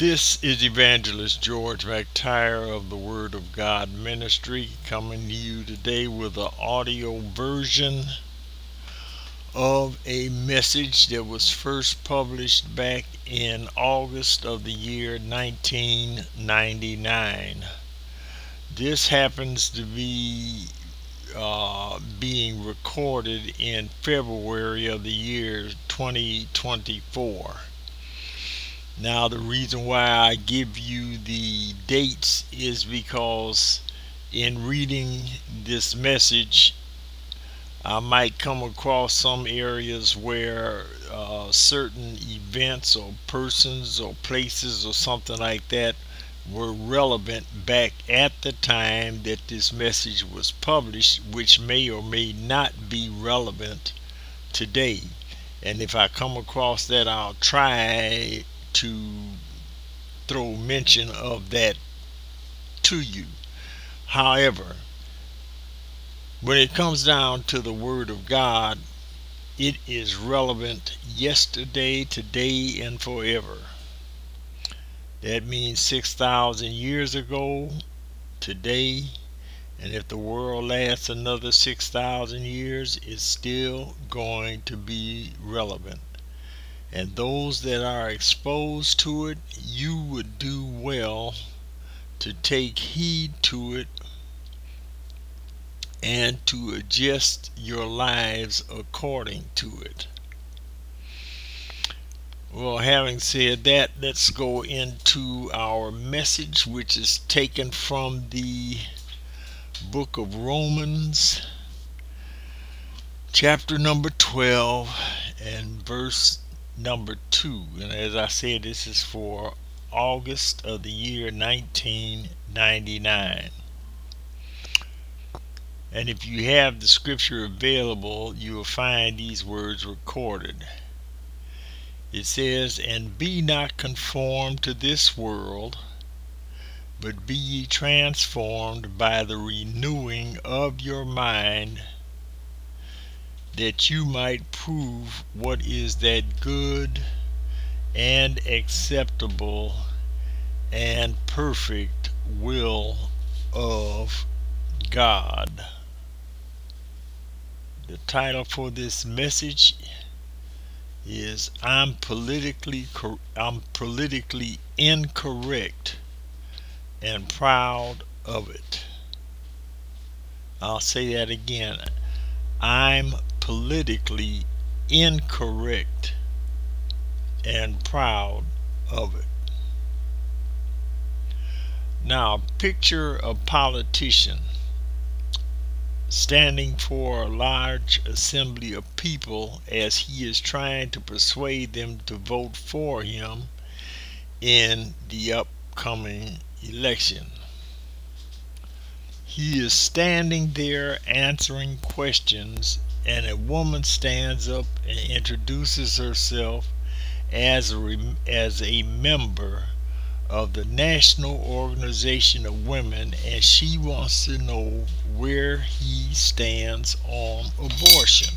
This is Evangelist George McTire of the Word of God Ministry coming to you today with an audio version of a message that was first published back in August of the year 1999. This happens to be being recorded in February of the year 2024. Now, the reason why I give you the dates is because in reading this message, I might come across some areas where certain events or persons or places or something like that were relevant back at the time that this message was published, which may or may not be relevant today. And if I come across that, I'll try to throw mention of that to you. However, when it comes down to the Word of God, it is relevant yesterday, today, and forever. That means 6,000 years ago, today, and if the world lasts another 6,000 years, it's still going to be relevant. And those that are exposed to it, you would do well to take heed to it and to adjust your lives according to it. Well, having said that, let's go into our message, which is taken from the book of Romans, chapter number 12, and verse number 2. And as I said, this is for August of the year 1999. And if you have the scripture available, you will find these words recorded. It says, "And be not conformed to this world, but be ye transformed by the renewing of your mind, that you might prove what is that good and acceptable and perfect will of God." The title for this message is I'm politically incorrect and proud of it. I'll say that again. I'm politically incorrect and proud of it. Now, picture a politician standing for a large assembly of people as he is trying to persuade them to vote for him in the upcoming election. He is standing there answering questions, and a woman stands up and introduces herself as a member of the National Organization of Women, and she wants to know where he stands on abortion.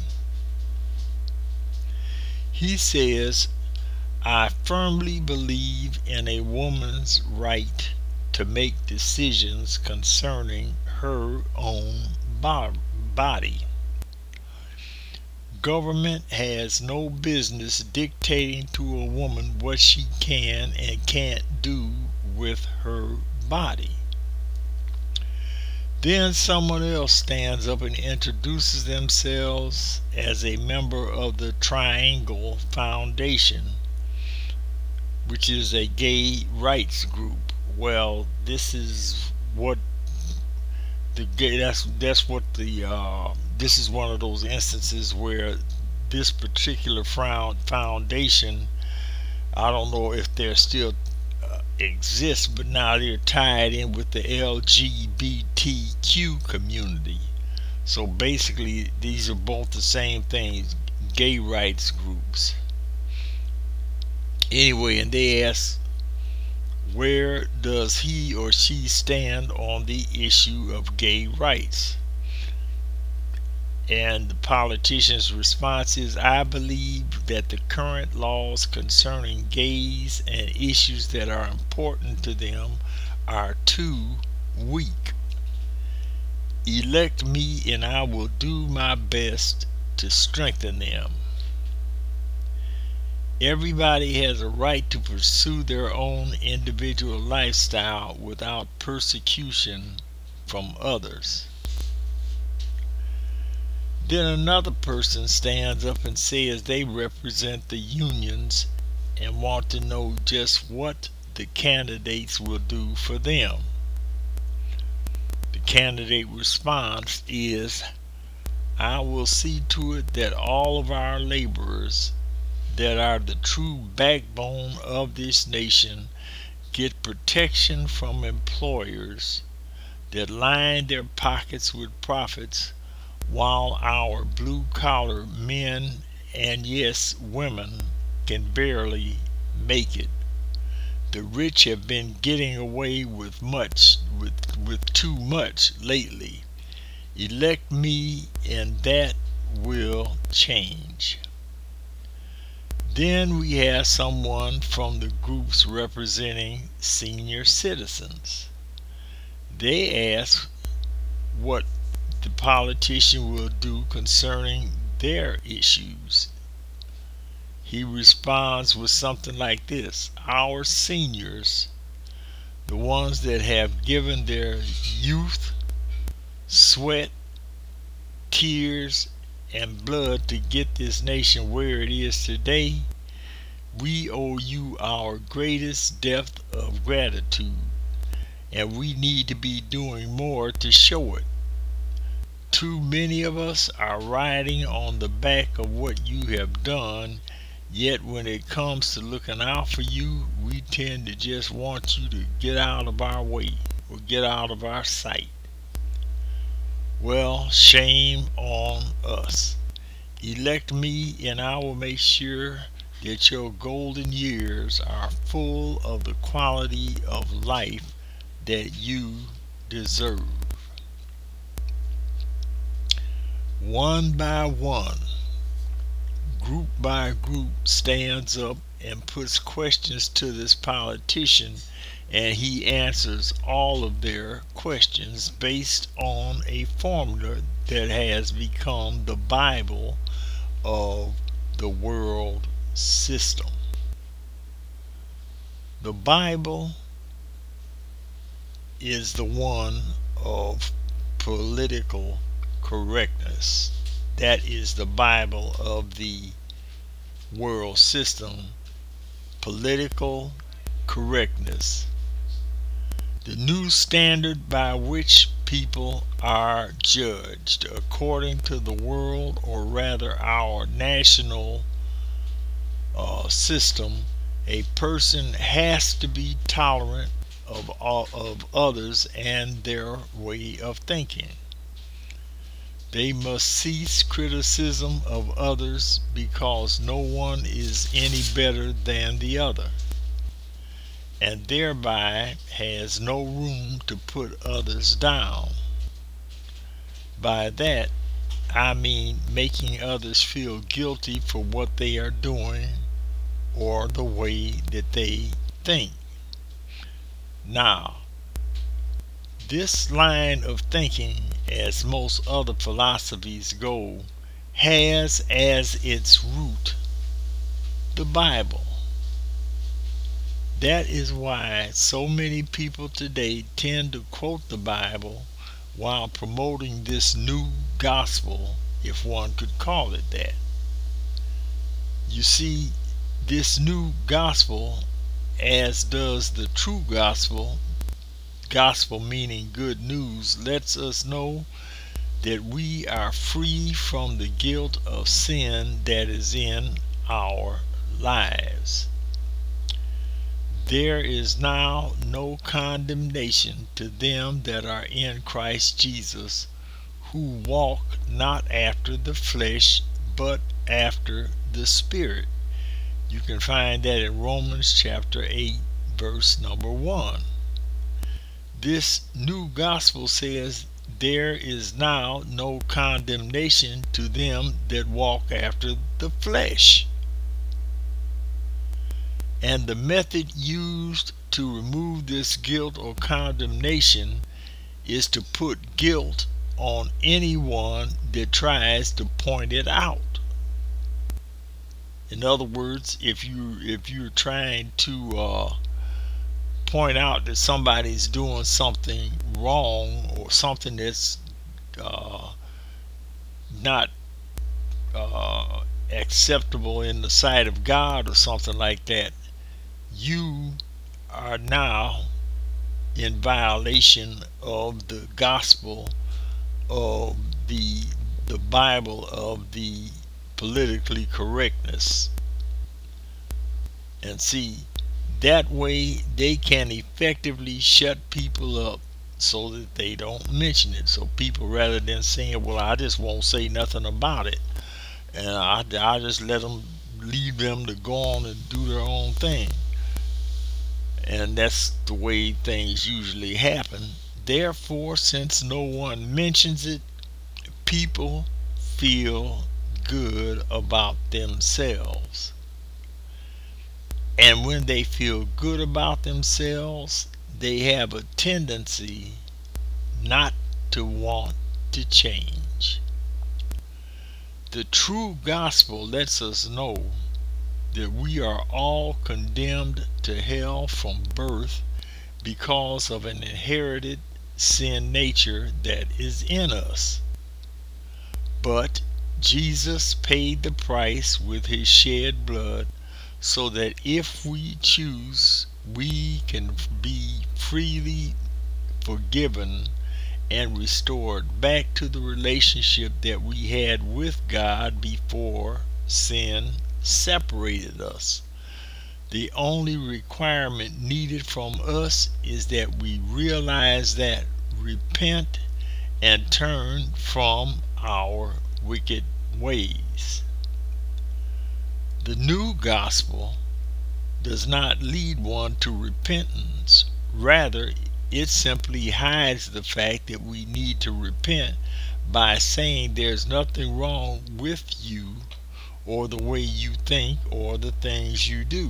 He says, "I firmly believe in a woman's right to make decisions concerning her own body. Government has no business dictating to a woman what she can and can't do with her body." Then someone else stands up and introduces themselves as a member of the Triangle Foundation, which is a gay rights group. Well, this is what the gay that's what the this is one of those instances where this particular foundation, I don't know if they're still exist, but now they're tied in with the LGBTQ community. So basically, these are both the same things, gay rights groups. Anyway, and they ask, where does he or she stand on the issue of gay rights? And the politician's response is, I believe that the current laws concerning gays and issues that are important to them are too weak. Elect me and I will do my best to strengthen them. Everybody has a right to pursue their own individual lifestyle without persecution from others. Then another person stands up and says they represent the unions and want to know just what the candidates will do for them. The candidate response is, I will see to it that all of our laborers that are the true backbone of this nation get protection from employers that line their pockets with profits, while our blue collar men and yes, women can barely make it. The rich have been getting away with too much lately. Elect me and that will change. Then we have someone from the groups representing senior citizens. They ask what the politician will do concerning their issues. He responds with something like this: our seniors, the ones that have given their youth, sweat, tears, and blood to get this nation where it is today, we owe you our greatest debt of gratitude, and we need to be doing more to show it. Too many of us are riding on the back of what you have done, yet when it comes to looking out for you, we tend to just want you to get out of our way or get out of our sight. Well, shame on us. Elect me and I will make sure that your golden years are full of the quality of life that you deserve. One by one, group by group stands up and puts questions to this politician, and he answers all of their questions based on a formula that has become the Bible of the world system. The Bible is the one of political correctness. That is the Bible of the world system, political correctness. The new standard by which people are judged according to the world, or rather our national system. A person has to be tolerant of others and their way of thinking. They must cease criticism of others because no one is any better than the other, and thereby has no room to put others down. By that, I mean making others feel guilty for what they are doing or the way that they think. Now, this line of thinking, as most other philosophies go, has as its root the Bible. That is why so many people today tend to quote the Bible while promoting this new gospel, if one could call it that. You see, this new gospel, as does the true gospel meaning good news, lets us know that we are free from the guilt of sin that is in our lives. There is now no condemnation to them that are in Christ Jesus, who walk not after the flesh, but after the Spirit. You can find that in Romans chapter 8, verse number 1. This new gospel says there is now no condemnation to them that walk after the flesh. And the method used to remove this guilt or condemnation is to put guilt on anyone that tries to point it out. In other words, if you're trying to point out that somebody's doing something wrong or something that's not acceptable in the sight of God or something like that, you are now in violation of the gospel of the Bible, of the politically correctness. And see, that way they can effectively shut people up so that they don't mention it. So people, rather than saying, well, I just won't say nothing about it, and I just leave them to go on and do their own thing. And that's the way things usually happen. Therefore, since no one mentions it, people feel good about themselves. And when they feel good about themselves, they have a tendency not to want to change. The true gospel lets us know that we are all condemned to hell from birth because of an inherited sin nature that is in us. But Jesus paid the price with his shed blood so that if we choose, we can be freely forgiven and restored back to the relationship that we had with God before sin separated us. The only requirement needed from us is that we realize that, repent, and turn from our wicked ways. The new gospel does not lead one to repentance. Rather, it simply hides the fact that we need to repent by saying there's nothing wrong with you or the way you think or the things you do.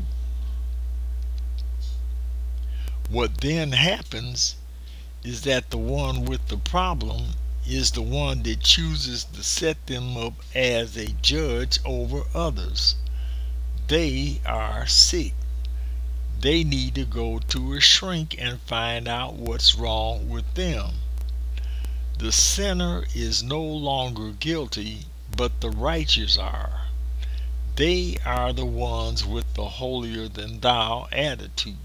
What then happens is that the one with the problem is the one that chooses to set them up as a judge over others. They are sick. They need to go to a shrink and find out what's wrong with them. The sinner is no longer guilty, but the righteous are. They are the ones with the holier than thou attitude.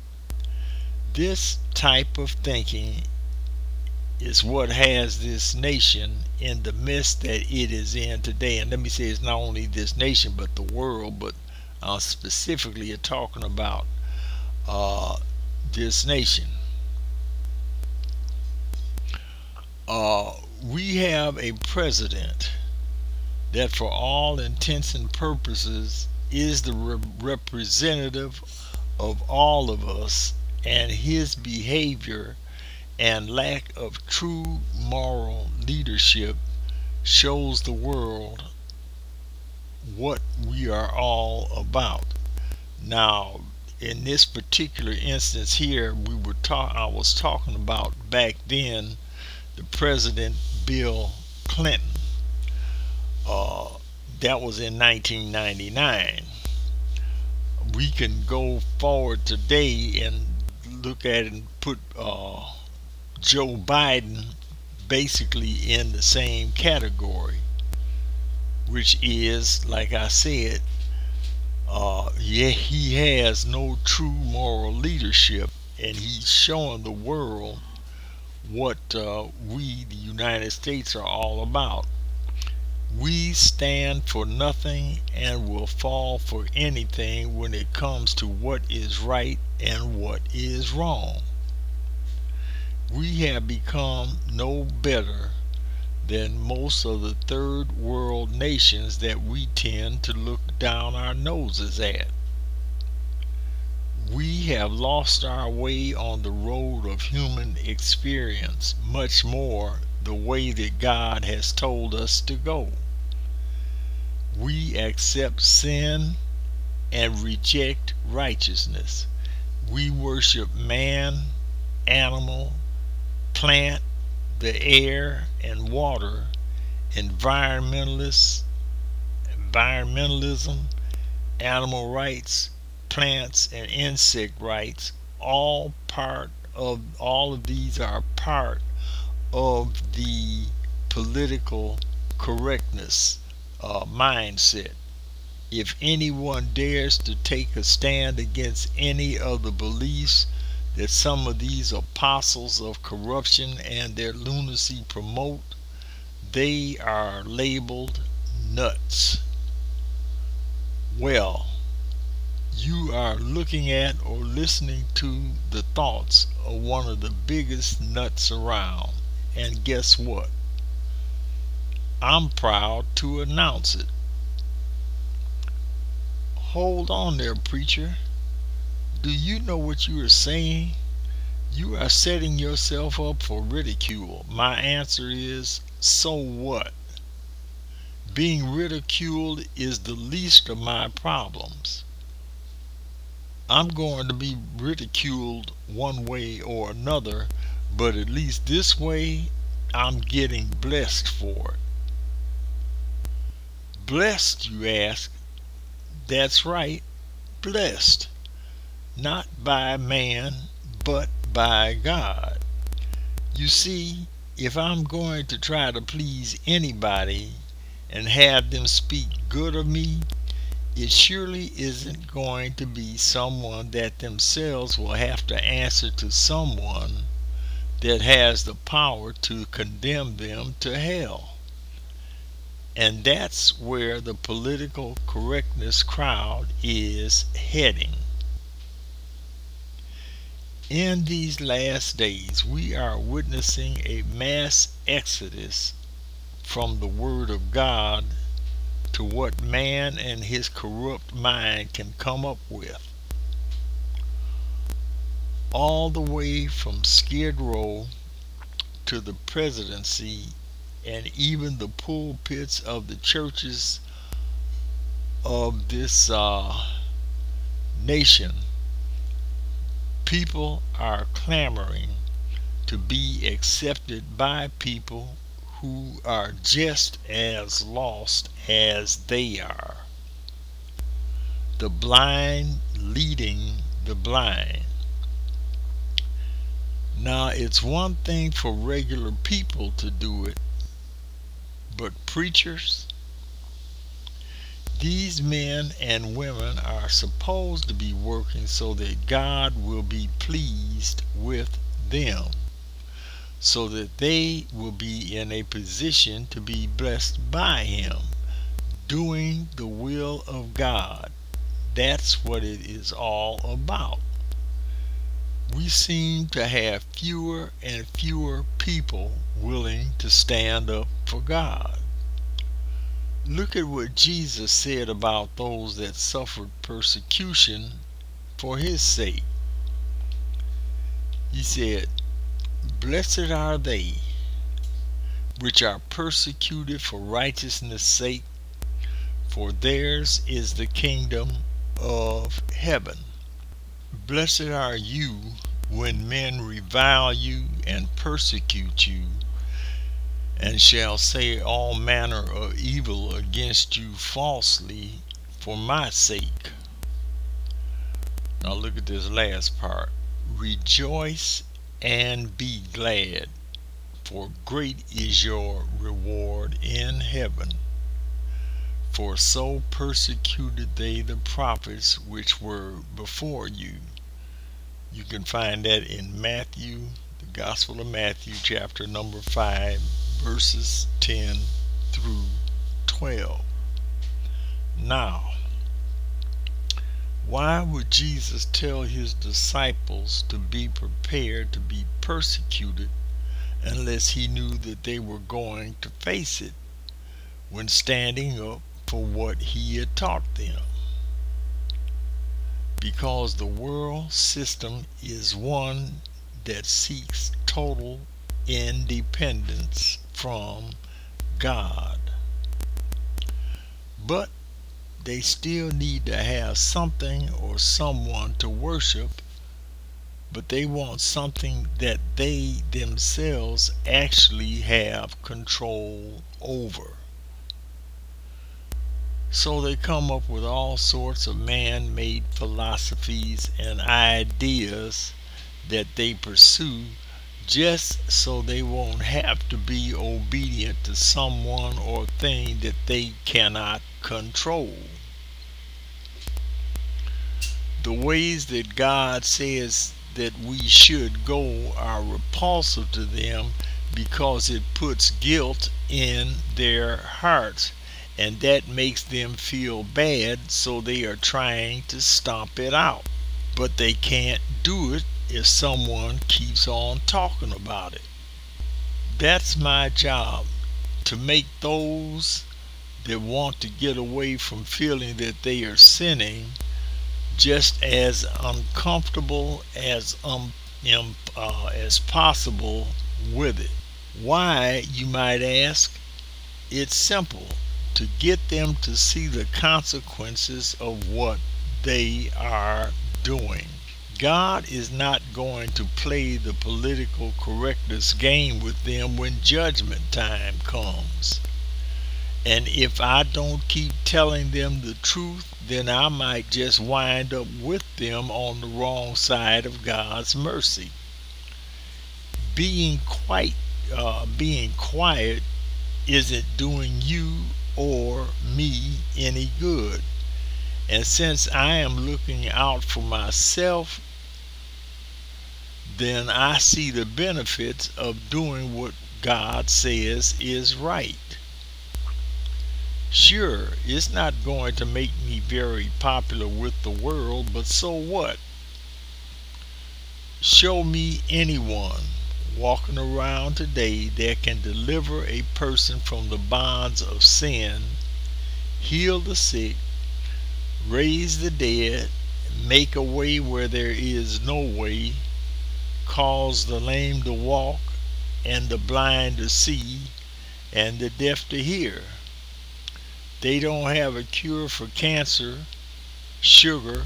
This type of thinking is what has this nation in the midst that it is in today. And let me say, it's not only this nation but the world, but specifically talking about this nation. We have a president that for all intents and purposes is the representative of all of us, and his behavior and lack of true moral leadership shows the world what we are all about. Now, in this particular instance here, I was talking about back then the President Bill Clinton. That was in 1999. We can go forward today and look at it and put Joe Biden basically in the same category, which is, like I said, he has no true moral leadership, and he's showing the world what we, the United States, are all about. We stand for nothing and will fall for anything when it comes to what is right and what is wrong. We have become no better than most of the third world nations that we tend to look down our noses at. We have lost our way on the road of human experience much more the way that God has told us to go. We accept sin and reject righteousness. We worship man, animal, plant, the air, and water, environmentalism, animal rights, plants and insect rights. All of these are part of the political correctness mindset. If anyone dares to take a stand against any of the beliefs that some of these apostles of corruption and their lunacy promote, they are labeled nuts. Well, you are looking at or listening to the thoughts of one of the biggest nuts around. And guess what? I'm proud to announce it. Hold on there, preacher. Do you know what you are saying? You are setting yourself up for ridicule. My answer is, so what? Being ridiculed is the least of my problems. I'm going to be ridiculed one way or another, but at least this way I'm getting blessed for it. Blessed, you ask? That's right, blessed. Not by man, but by God. You see, if I'm going to try to please anybody and have them speak good of me, it surely isn't going to be someone that themselves will have to answer to someone that has the power to condemn them to hell. And that's where the political correctness crowd is heading. In these last days, we are witnessing a mass exodus from the Word of God to what man and his corrupt mind can come up with. All the way from Skid Row to the presidency and even the pulpits of the churches of this nation, people are clamoring to be accepted by people who are just as lost as they are. The blind leading the blind. Now, it's one thing for regular people to do it, but preachers, these men and women are supposed to be working so that God will be pleased with them, so that they will be in a position to be blessed by Him, doing the will of God. That's what it is all about. We seem to have fewer and fewer people willing to stand up for God. Look at what Jesus said about those that suffered persecution for His sake. He said, "Blessed are they which are persecuted for righteousness' sake, for theirs is the kingdom of heaven." Blessed are you when men revile you and persecute you, and shall say all manner of evil against you falsely for my sake. Now look at this last part. Rejoice and be glad, for great is your reward in heaven. For so persecuted they the prophets which were before you. You can find that in Matthew, the Gospel of Matthew, chapter number 5, verses 10 through 12. Now, why would Jesus tell His disciples to be prepared to be persecuted unless He knew that they were going to face it when standing up for what He had taught them? Because the world system is one that seeks total independence from God. But they still need to have something or someone to worship, but they want something that they themselves actually have control over. So they come up with all sorts of man made philosophies and ideas that they pursue just so they won't have to be obedient to someone or thing that they cannot control. The ways that God says that we should go are repulsive to them because it puts guilt in their hearts, and that makes them feel bad, so they are trying to stomp it out. But they can't do it if someone keeps on talking about it. That's my job, to make those that want to get away from feeling that they are sinning just as uncomfortable as possible with it. Why, you might ask? It's simple: to get them to see the consequences of what they are doing. God is not going to play the political correctness game with them when judgment time comes. And if I don't keep telling them the truth, then I might just wind up with them on the wrong side of God's mercy. Being quiet isn't doing you or me any good. And since I am looking out for myself, then I see the benefits of doing what God says is right. Sure, it's not going to make me very popular with the world, but so what? Show me anyone walking around today that can deliver a person from the bonds of sin, heal the sick, raise the dead, make a way where there is no way, cause the lame to walk, and the blind to see, and the deaf to hear. They don't have a cure for cancer, sugar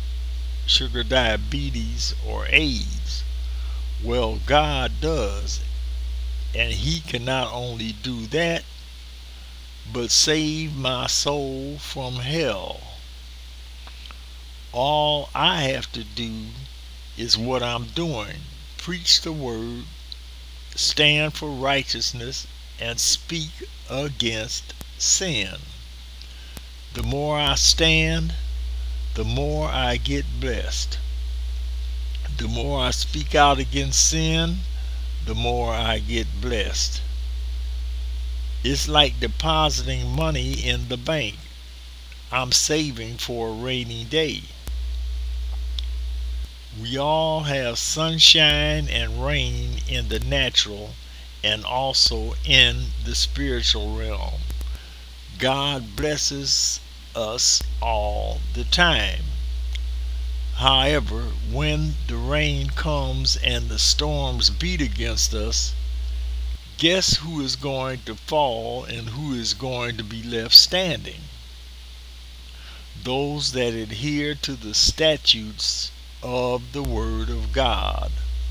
diabetes, or AIDS. Well, God does, and He can not only do that, but save my soul from hell. All I have to do is what I'm doing: preach the word, stand for righteousness, and speak against sin. The more I stand, the more I get blessed. The more I speak out against sin, the more I get blessed. It's like depositing money in the bank. I'm saving for a rainy day. We all have sunshine and rain in the natural and also in the spiritual realm. God blesses us all the time. However, when the rain comes and the storms beat against us, guess who is going to fall and who is going to be left standing? Those that adhere to the statutes of the Word of God.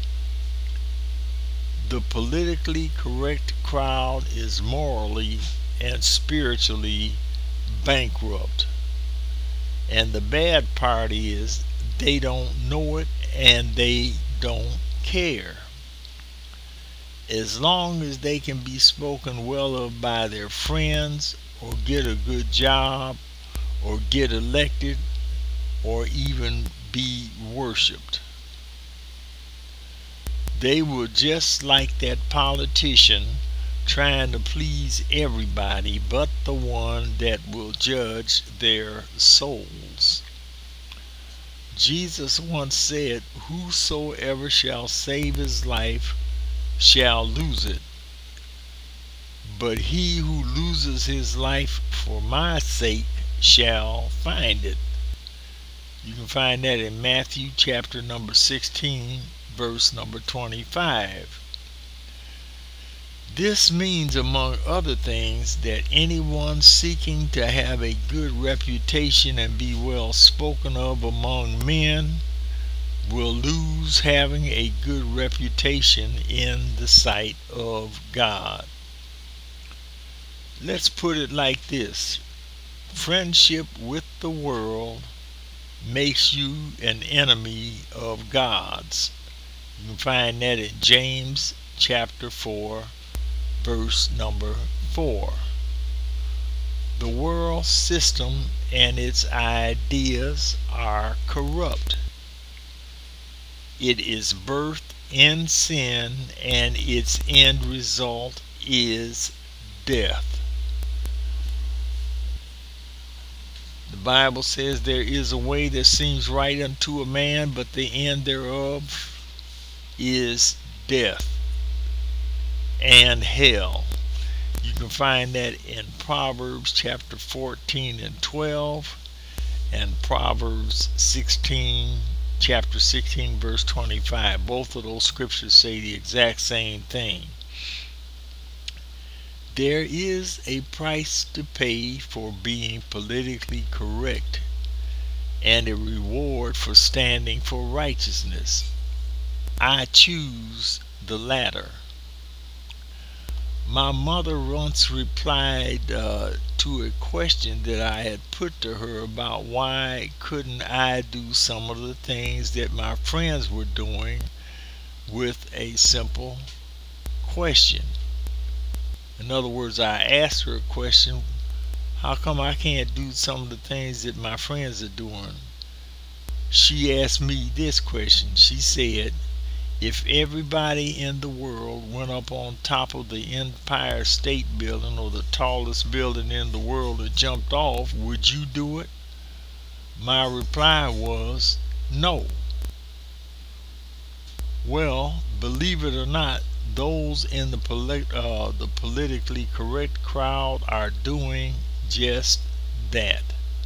The politically correct crowd is morally and spiritually bankrupt. And the bad part is they don't know it and they don't care. As long as they can be spoken well of by their friends, or get a good job, or get elected, or even be worshiped, they will just like that politician trying to please everybody but the one that will judge their souls. Jesus once said, "Whosoever shall save his life shall lose it, but he who loses his life for my sake shall find it." You can find that in Matthew chapter number 16, verse number 25. This means, among other things, that anyone seeking to have a good reputation and be well spoken of among men will lose having a good reputation in the sight of God. Let's put it like this: friendship with the world makes you an enemy of God's. You can find that in James chapter 4, verse number 4. The world system and its ideas are corrupt. It is birthed in sin, and its end result is death. The Bible says there is a way that seems right unto a man, but the end thereof is death and hell. You can find that in Proverbs chapter 14 and 12 and Proverbs chapter 16 verse 25. Both of those scriptures say the exact same thing. There is a price to pay for being politically correct and a reward for standing for righteousness. I choose the latter. My mother once replied to a question that I had put to her about why couldn't I do some of the things that my friends were doing, with a simple question. In other words, I asked her a question: how come I can't do some of the things that my friends are doing? She asked me this question. She said, if everybody in the world went up on top of the Empire State Building, or the tallest building in the world, and jumped off, would you do it? My reply was no. Well, believe it or not, those in the politically correct crowd are doing just that.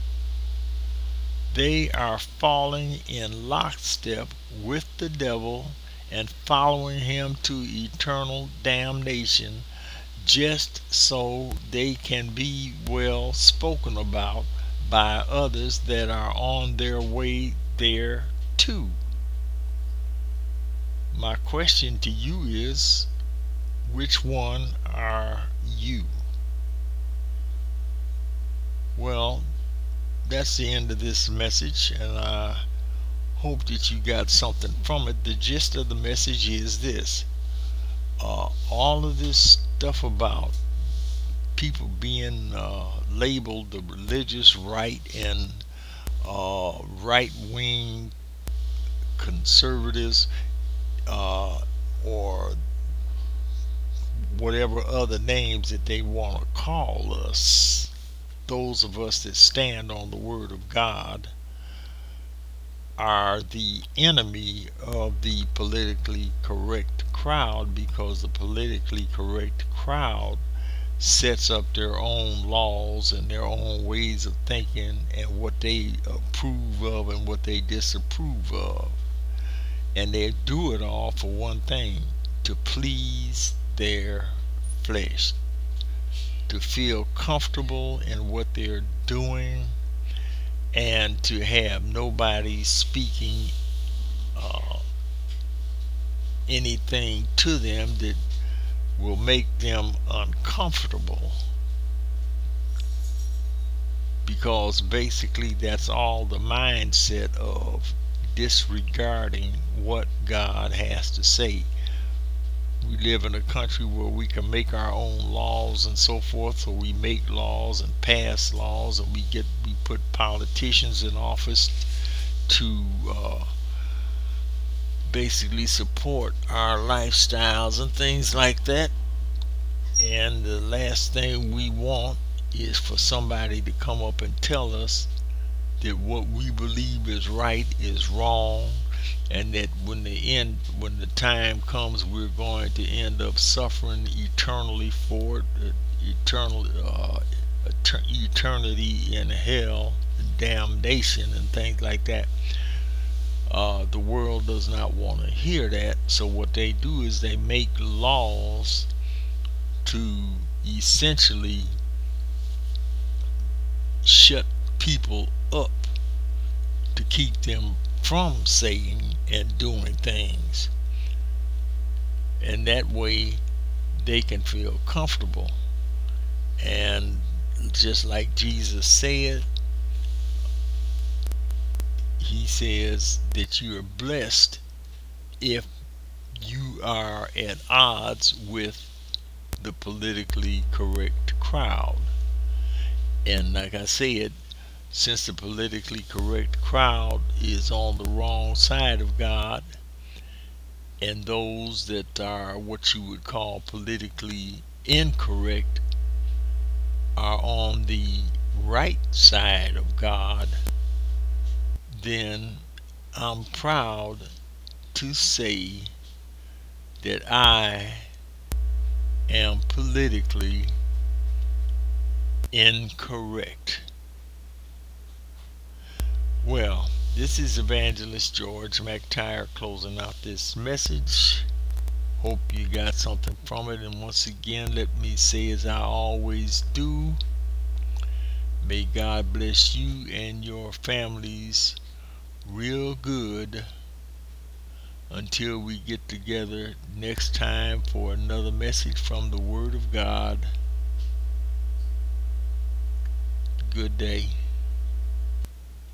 They are falling in lockstep with the devil and following him to eternal damnation, just so they can be well spoken about by others that are on their way there too. My question to you is, which one are you? Well, that's the end of this message, and I hope that you got something from it. The gist of the message is this: all of this stuff about people being labeled the religious right and right wing conservatives, or whatever other names that they want to call us, those of us that stand on the Word of God, are the enemy of the politically correct crowd, because the politically correct crowd sets up their own laws and their own ways of thinking, and what they approve of and what they disapprove of. And they do it all for one thing: to please their flesh, to feel comfortable in what they're doing, and to have nobody speaking anything to them that will make them uncomfortable, because basically that's all the mindset of disregarding what God has to say. We live in a country where we can make our own laws and so forth, so we make laws and pass laws, and we put politicians in office to basically support our lifestyles and things like that. And the last thing we want is for somebody to come up and tell us that what we believe is right is wrong, and that when the time comes, we're going to end up suffering eternally for it, eternity in hell, damnation, and things like that. The world does not want to hear that, so what they do is they make laws to essentially shut people up, to keep them from saying and doing things. And that way they can feel comfortable. And just like Jesus said, he says that you are blessed if you are at odds with the politically correct crowd. And like I said, since the politically correct crowd is on the wrong side of God, and those that are what you would call politically incorrect are on the right side of God, then I'm proud to say that I am politically incorrect. Well, this is Evangelist George McTire closing out this message. Hope you got something from it. And once again, let me say, as I always do, may God bless you and your families real good until we get together next time for another message from the Word of God. Good day.